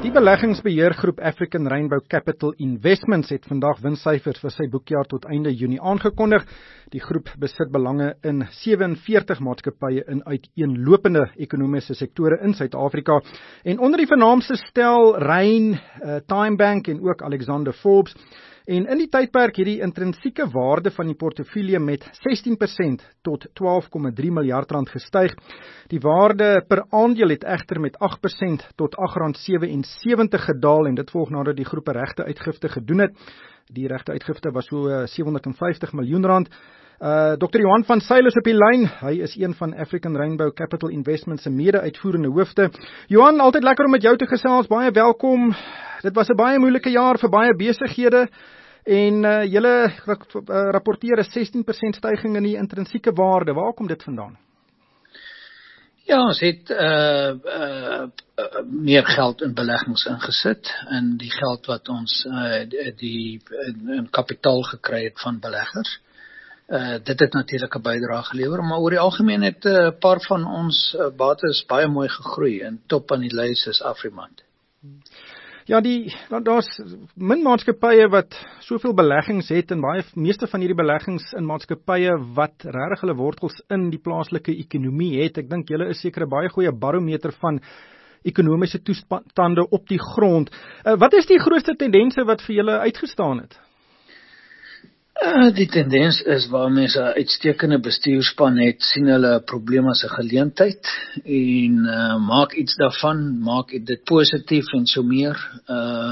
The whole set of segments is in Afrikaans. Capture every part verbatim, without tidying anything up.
Die beleggingsbeheergroep African Rainbow Capital Investments het vandag winssyfers vir sy boekjaar tot einde Junie aangekondig. Die groep besit belange in sewenveertig maatskappye in uiteenlopende ekonomiese sektore in Suid-Afrika. En onder die vernaamste stel Rain, uh, TimeBank en ook Alexander Forbes. En in die tydperk het die intrinsieke waarde van die portefeulje met sestien persent tot twaalf komma drie miljard rand gestyg. Die waarde per aandeel het egter met agt persent tot agt rand sewensewentig gedaal en dit volg nadat die groep 'n regte uitgifte gedoen het. Die regte uitgifte was so seweshonderdvyftig miljoen rand. Uh, dokter Johan van Zyl is op die lyn. Hy is een van African Rainbow Capital Investments se mede-uitvoerende hoofde. Johan, altyd lekker om met jou te gesels. Baie welkom. Dit was 'n baie moeilike jaar vir baie besighede. En uh, julle uh, rapporteer 'n sestien persent styging in die intrinsieke waarde. Waar kom dit vandaan? Ja, ons het uh, uh, uh, meer geld in beleggings ingesit en die geld wat ons uh, die, die in kapitaal gekry het van beleggers. Uh, dit het natuurlik 'n bydrae gelewer, maar oor die algemeen het 'n uh, paar van ons uh, bates baie mooi gegroei en top aan die lys is Afrimat. Ja, die daar's min maatskappye wat soveel beleggings het en baie meeste van hierdie beleggings in maatskappye wat regtig hulle wortels in die plaaslike ekonomie het. Ek dink julle is seker 'n baie goeie barometer van ekonomiese toestande op die grond. Uh, wat is die grootste tendense wat vir julle uitgestaan het? Uh, die tendens is waar mense 'n uitstekende bestuurspan het, sien hulle 'n probleem as 'n geleentheid en uh, maak iets daarvan, maak dit positief en so meer. Uh,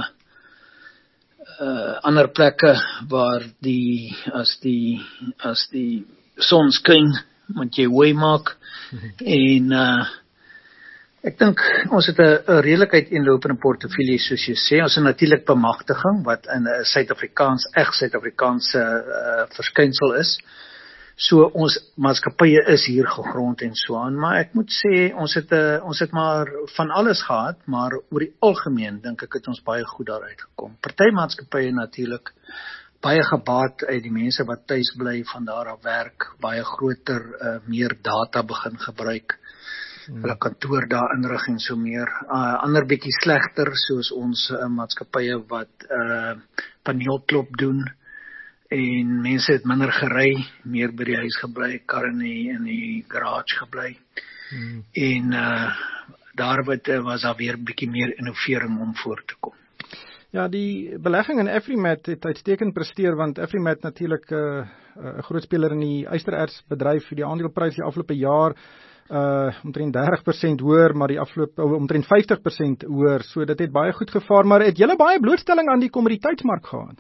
uh, ander plekke waar die as die as die son skyn, moet jy way maak en uh, ek dink ons het 'n redelik uiteenlopende portefeulje soos jy sê. Ons het natuurlik bemagtiging wat in 'n Suid-Afrikaans, reg Suid-Afrikaanse uh, verskynsel is. So ons maatskappye is hier gegrond en so aan, maar ek moet sê ons het 'n ons het maar van alles gehad, maar oor die algemeen dink ek het ons baie goed daaruit gekom. Party maatskappye natuurlik baie gebaat uit die mense wat tuis bly, van daar af werk, baie groter, uh, meer data begin gebruik. Hulle kantoor daar inrig en so meer. Uh, ander bietjie slegter, soos ons uh, maatskappye wat uh, paneelklop doen en mense het minder gery, meer by die huis gebly, kar in die, in die garage gebly. Hmm. En uh, daar wat, uh, was daar weer bietjie meer innovering om voor te kom. Ja, die belegging in Afrimat het uitstekend presteer, want Afrimat natuurlik 'n uh, groot speler in die ysterertsbedryf. Die aandeleprys die afgelope jaar Uh, omtrent dertig persent hoër, maar die afloop uh, omtrent vyftig persent hoër, so dit het baie goed gevaar, maar het julle baie blootstelling aan die kommoditeitsmark gehad?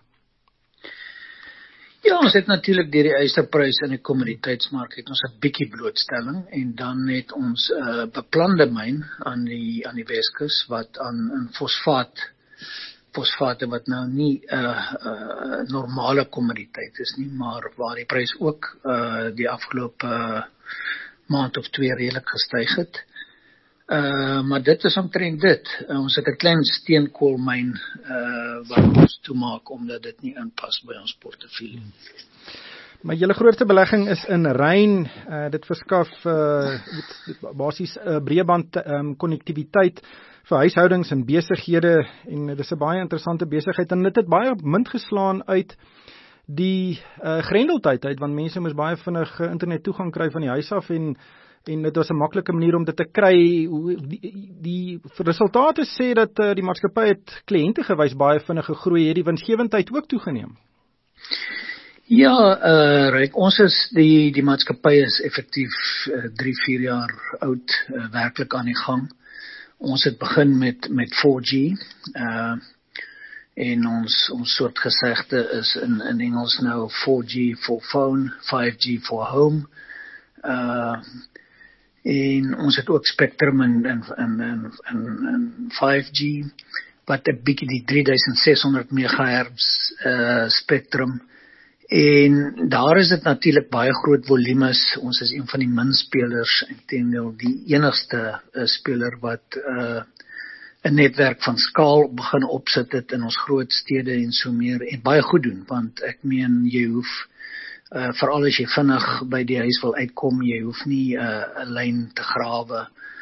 Ja, ons het natuurlik deur die ysterprys in die kommoditeitsmark het ons 'n bietjie blootstelling en dan het ons 'n uh, beplande myn aan die aan die Weskus wat aan in fosfaat fosfate wat nou nie 'n uh, uh, normale kommoditeit is nie, maar waar die prys ook uh, die afgelope uh, maand of twee redelik gestyg het. Uh, maar dit is omtrent dit. Uh, ons het 'n klein steenkoolmyn uh, wat ons toemaak omdat dit nie inpas by ons portefeulje. Maar julle grootste belegging is in Rain. Uh, dit verskaf uh, basies uh, breëband um, konnektiwiteit vir huishoudings en besighede en dit is 'n baie interessante besigheid en dit het baie munt geslaan uit die uh, grendeltyd uit, want mense moes baie vinnig uh, internet toegang kry van die huis af en, en dit was 'n maklike manier om dit te kry. Die, die resultate sê dat uh, die maatskappy het kliënte gewys baie vinnig gegroei, het die winsgewendheid ook toegeneem. Ja, uh, Ryk, ons is, die, die maatskappy is effektief uh, drie, vier jaar oud, uh, werklik aan die gang. Ons het begin met, met four G, uh, en ons, ons soort gesegde is in, in Engels nou four G for phone, five G for home. Uh, en ons het ook Spectrum in, in, in, in, in five G, wat 'n bietjie die drie duisend ses honderd megahertz uh, Spectrum. En daar is dit natuurlik baie groot volumes. Ons is een van die min spelers, inteendeel die enigste uh, speler wat uh, 'n netwerk van skaal begin opsit het in ons groot stede en so meer, en baie goed doen, want ek meen, jy hoef, uh, veral as jy vinnig by die huis wil uitkom, jy hoef nie 'n uh, lyn te grawe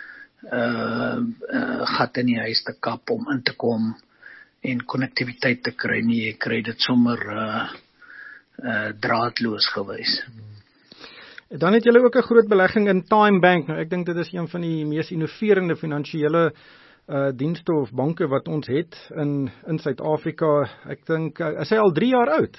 uh, uh, gat in die huis te kap om in te kom en konnektiwiteit te kry nie, jy kry dit sommer uh, uh, draadloos gewys. Dan het julle ook 'n groot belegging in TymeBank. Nou ek dink dit is een van die mees innoverende finansiële uh, dienste of banke wat ons het in in Suid-Afrika. Ek dink uh, is hy al drie jaar oud?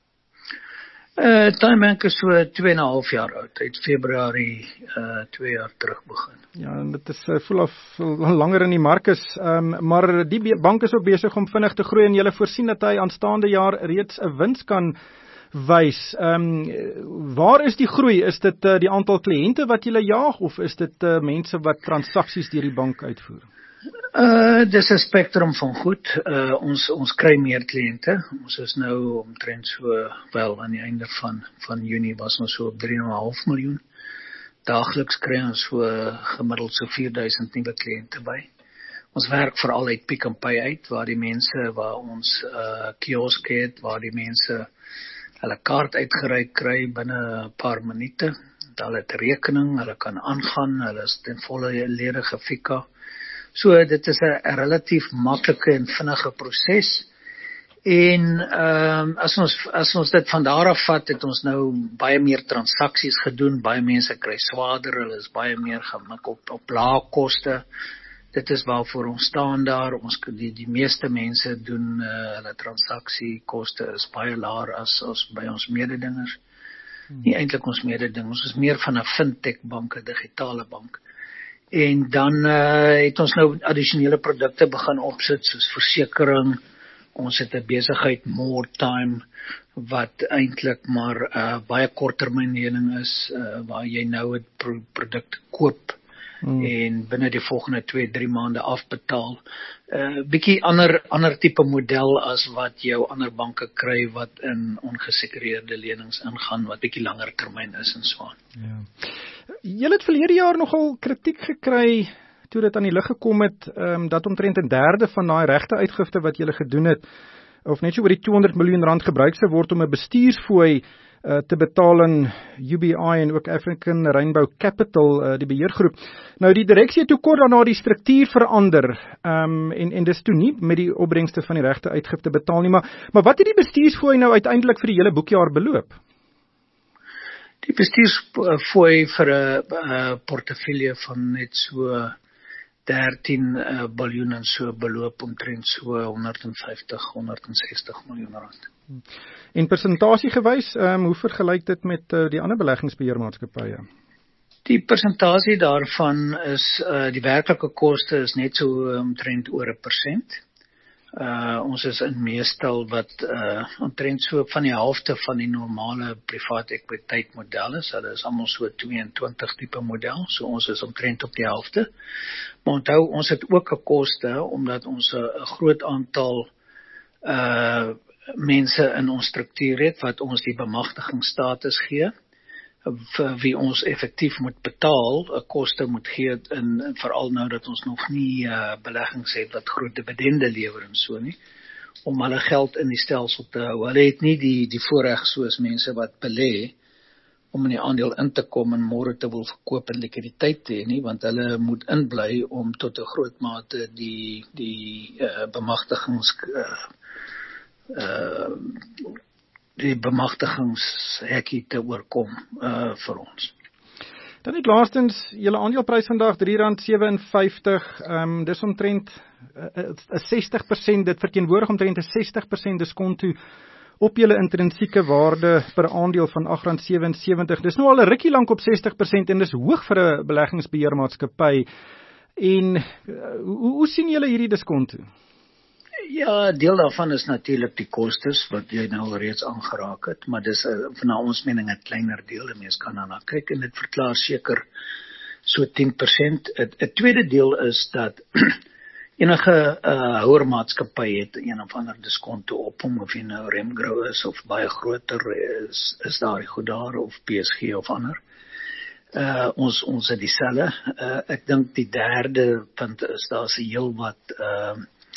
Uh, TymeBank is so twee en 'n half jaar oud. Hy het Februarie uh, twee jaar terug begin. Ja, en dit is uh, voel of langer in die mark is, um, maar die bank is ook besig om vinnig te groei en julle voorsien dat hy aanstaande jaar reeds 'n wins kan wys. Um, waar is die groei? Is dit uh, die aantal kliënte wat julle jaag of is dit uh, mense wat transaksies deur die bank uitvoer? Uh, dis 'n spektrum van goed. Uh, ons ons kry meer kliënte. Ons is nou omtrent so, wel aan die einde van van Junie was ons so op drie en 'n half miljoen. Daagliks kry ons so gemiddeld so vier duisend nuwe kliënte by. Ons werk veral uit Pick n Pay uit, waar die mense, waar ons uh, kiosk het, waar die mense hulle kaart uitgereik kry binne 'n paar minute. Hulle het rekening, hulle kan aangaan, hulle is ten volle lede gefika. So dit is 'n relatief maklike en vinnige proses. En um, as ons as ons dit van daar af vat, het ons nou baie meer transaksies gedoen, baie mense kry swaarder, hulle is baie meer gemik op op lae koste. Dit is waarvoor ons staan daar. Ons die die meeste mense doen uh, hulle transaksiekoste is baie laer as as by ons mededingers. Hmm. Nie eintlik ons mededingers, ons is meer van 'n fintech bank, 'n digitale bank. En dan uh, het ons nou addisionele produkte begin opsit soos versekering. Ons het 'n besigheid More Time wat eintlik maar uh, baie korttermynlening is uh, waar jy nou 'n pro- produk koop hmm. en binne die volgende twee, drie maande afbetaal. 'n uh, Bietjie ander ander tipe model as wat jou ander banke kry wat in ongesekureerde lenings ingaan wat bietjie langer termyn is en so aan. Ja. Julle het verlede jaar nogal kritiek gekry toe dit aan die lig gekom het, um, dat omtrent 'n derde van daai regte uitgifte wat julle gedoen het, of net so oor die tweehonderd miljoen rand gebruik sou word om 'n bestuursfooi uh, te betaal in U B I en ook African Rainbow Capital, uh, die beheergroep. Nou die direksie het toe kort daarna die struktuur verander, um, en, en dis toe nie met die opbrengste van die regte uitgifte betaal nie, maar, maar wat het die bestuursfooi nou uiteindelik vir die hele boekjaar beloop? Die bestuursfooi vir 'n portefeulje van net so dertien uh, biljoen en so beloop omtrent so honderdvyftig, honderdsestig miljoen rand. En persentasie gewys, um, hoe vergelyk dit met uh, die ander beleggingsbeheermaatskappye? Die persentasie daarvan is, uh, die werklike koste is net so omtrent oor 'n persent. Uh, ons is in meestal wat uh, omtrent so van die helfte van die normale private ekwiteit model is. Hulle is almal so tweeëntwintig tipe model, so ons is omtrent op die helfte. Maar onthou, ons het ook 'n koste, omdat ons 'n groot aantal uh, mense in ons struktuur het, wat ons die bemagtigingsstatus gee, vir wie ons effektief moet betaal, 'n koste moet gee, en veral nou dat ons nog nie uh, beleggings het wat groot dividende lewer en so nie, om hulle geld in die stelsel te hou. Hulle het nie die die voorreg soos mense wat belê, om in die aandeel in te kom en môre te wil verkoop en likwiditeit te hê nie, want hulle moet inbly om tot 'n groot mate die die uh, bemagtigings uh, uh, die bemagtigingshekkie te oorkom uh, vir ons. Dan het laastens, julle aandeleprys vandag drie rand sewenvyftig, um, dis omtrent uh, sestig persent, dit verteenwoordig omtrent 'n sestig persent diskonto op julle intrinsieke waarde per aandeel van agt rand sewensewentig. Dis nou al 'n rukkie lank op sestig persent en dis hoog vir 'n beleggingsbeheermaatskappy. En uh, hoe, hoe sien julle hierdie diskonto? Ja, deel daarvan is natuurlik die kostes wat jy nou reeds aangeraak het, maar dis uh, na ons mening 'n kleiner deel, en mens kan daarna kyk en dit verklaar seker so tien persent. 'n Tweede deel is dat enige uh, houermaatskappy het een of ander diskonto op hom, of jy nou Remgro is of baie groter is, is daar die goed daar, of P S G of ander. Uh, ons ons het dieselfde. Uh, ek dink die derde punt is daar's 'n heel wat uh,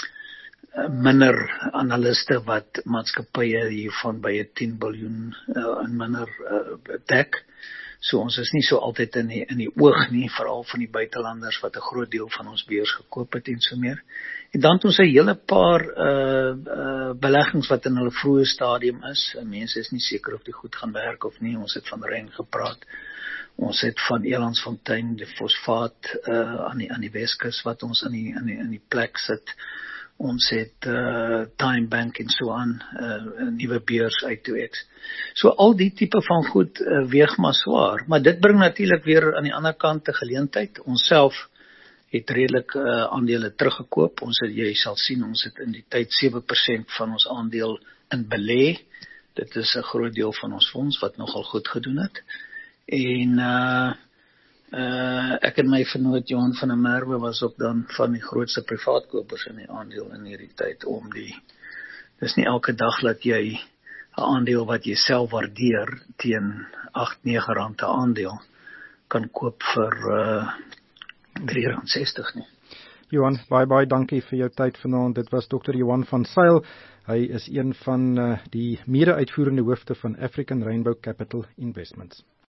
minder analiste wat maatskappye hiervan by tien biljoen uh, en minder uh, dek. So ons is nie so altyd in die, in die oog nie, veral van die buitelanders wat 'n groot deel van ons beurs gekoop het en so meer. En dan het ons 'n hele paar uh, uh, beleggings wat in hulle vroeë stadium is. Mense is nie seker of die goed gaan werk of nie. Ons het van Ren gepraat. Ons het van Elandsfontein, die fosfaat uh, aan die aan die Weskus wat ons in die in die in die plek sit. Ons het uh, Time Bank en so aan, uh, 'n nuwe beurs uit toe X. So al die tipe van goed uh, weeg maar swaar, maar dit bring natuurlik weer aan die ander kant 'n geleentheid. Ons self het redelik uh, aandele teruggekoop. Ons het, jy sal sien, ons het in die tyd sewe persent van ons aandeel in belê. Dit is 'n groot deel van ons fonds wat nogal goed gedoen het. En uh, uh, ek en my vernoot Johan van der Merwe was ook dan van die grootste privaatkopers in die aandeel in hierdie tyd om die, dis nie elke dag dat jy 'n aandeel wat jy self waardeer teen agt nege rand 'n aandeel kan koop vir uh, drie rand sestig nie. Johan, baie baie dankie vir jou tyd vanaand. Dit was dokter Johan van Sail. Hy is een van uh, die mede-uitvoerende hoofde van African Rainbow Capital Investments.